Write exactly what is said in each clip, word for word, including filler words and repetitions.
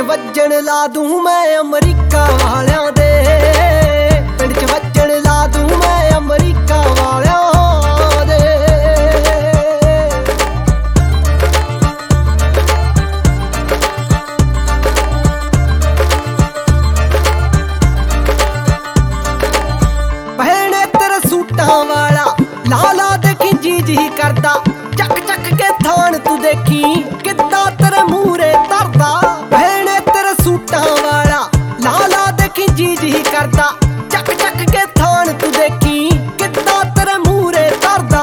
ਵੱਜਣ ਲਾ ਦੂੰ ਮੈਂ ਅਮਰੀਕਾ ਵਾਲਿਆਂ ਦੇ, ਪਿੰਡ ਚ ਵੱਜਣ ਲਾ ਦੂੰ ਮੈਂ ਅਮਰੀਕਾ ਵਾਲਿਆਂ ਦੇ। ਪਹਿਣੇ ਤੇਰੇ ਸੂਟਾਂ ਵਾਲਾ ਲਾਲਾ ਦੇਖੀ ਜੀ ਜੀ ਕਰਦਾ, ਚੱਕ ਚੱਕ ਕੇ ਥਾਣ ਤੂੰ ਦੇਖੀ ਕਿੱਦਾਂ ਤੇਰੇ ਮੂਹਰੇ ਧਰਦਾ। ਭੈਣੇ ਤੇਰੇ ਸੂਟਾਂ ਵਾਲਾ ਲਾਲਾ ਦੇਖੀ ਜੀ ਜੀ ਕਰਦਾ, ਚੱਕ ਚੱਕ ਕੇ ਥਾਣ ਤੂੰ ਦੇਖੀ ਕਿੱਦਾਂ ਤੇਰੇ ਮੂਹਰੇ ਧਰਦਾ।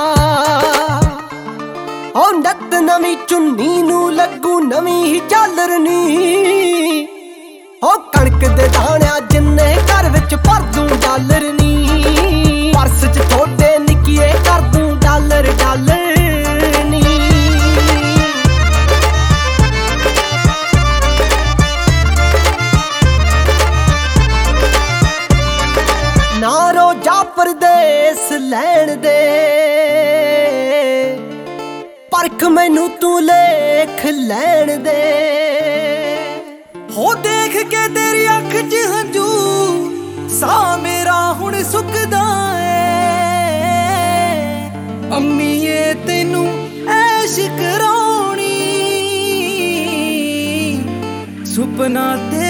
ਉਹ ਨੱਤ ਨਵੀਂ ਚੁੰਨੀ ਨੂੰ ਲੱਗੂ ਨਵੀਂ ਹੀ ਝਾਲਰ ਨੀ, ਉਹ ਕਣਕ ਦੇ ਦਾਣਿਆਂ ਜਿੰਨੇ ਘਰ ਵਿੱਚ ਭਰ ਦੂੰ ਡਾਲਰ ਨੀ, ਪਰਸ ਚ ਥੋੜੇ ਨਿੱਕੀਏ ਕਰ ਦੂੰ ਡਾਲਰ ਡਾਲਰ ਨੀ। ਨਾ ਰੋਜਾ ਪਰਦੇਸ ਲੈਣ ਦੇ, ਪਰਖ ਮੈਨੂੰ ਤੂੰ ਲੇਖ ਲੈਣ ਦੇ। ਹੋ ਦੇਖ ਕੇ ਤੇਰੀ ਅੱਖ ਚ ਹੰਝੂ ਸਾਹ ਮੇਰਾ ਹੁਣ ਸੁੱਕਦਾ ਏ। ਅੰਮੀਏ ਤੈਨੂੰ ਐਸ਼ ਕਰਾਉਣੀ ਸੁਪਨਾ ਤੇ